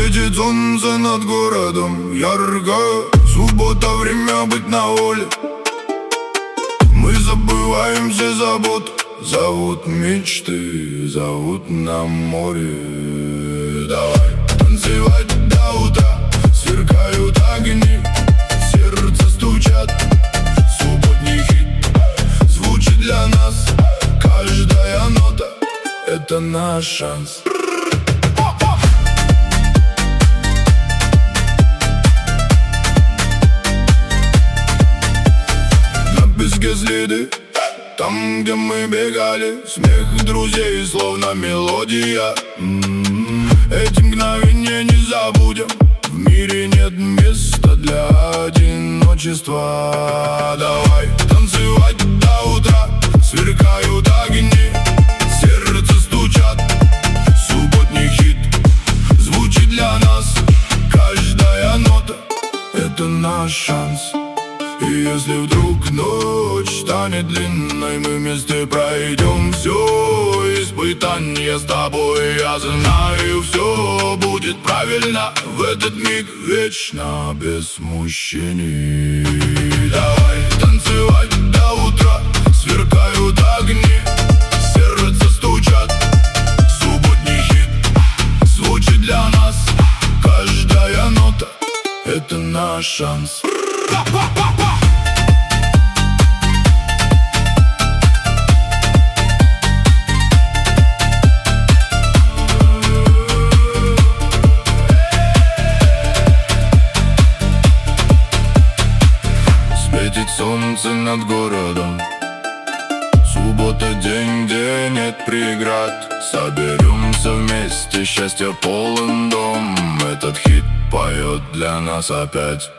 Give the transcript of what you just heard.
Светит солнце над городом ярко. Суббота, время быть на воле. Мы забываем все заботы. Зовут мечты, зовут на море. Давай танцевать до утра. Сверкают огни, сердце стучат. Субботний хит звучит для нас. Каждая нота — это наш шанс. На песке следы, там, где мы бегали. Смех друзей, словно мелодия. Эти мгновения не забудем. В мире нет места для одиночества. Давай танцевать до утра. Сверкают огни, сердце стучат. Субботний хит звучит для нас. Каждая нота — это наш шанс. И если вдруг ночь станет длинной, мы вместе пройдем все испытания с тобой. Я знаю, все будет правильно в этот миг, вечно без смущений. Давай танцевать до утра. Сверкают огни, сердце стучат. Субботний хит звучит для нас. Каждая нота — это наш шанс. Светит солнце над городом. Суббота — день, где нет преград. Соберемся вместе, счастья полон дом. Этот хит поет для нас опять.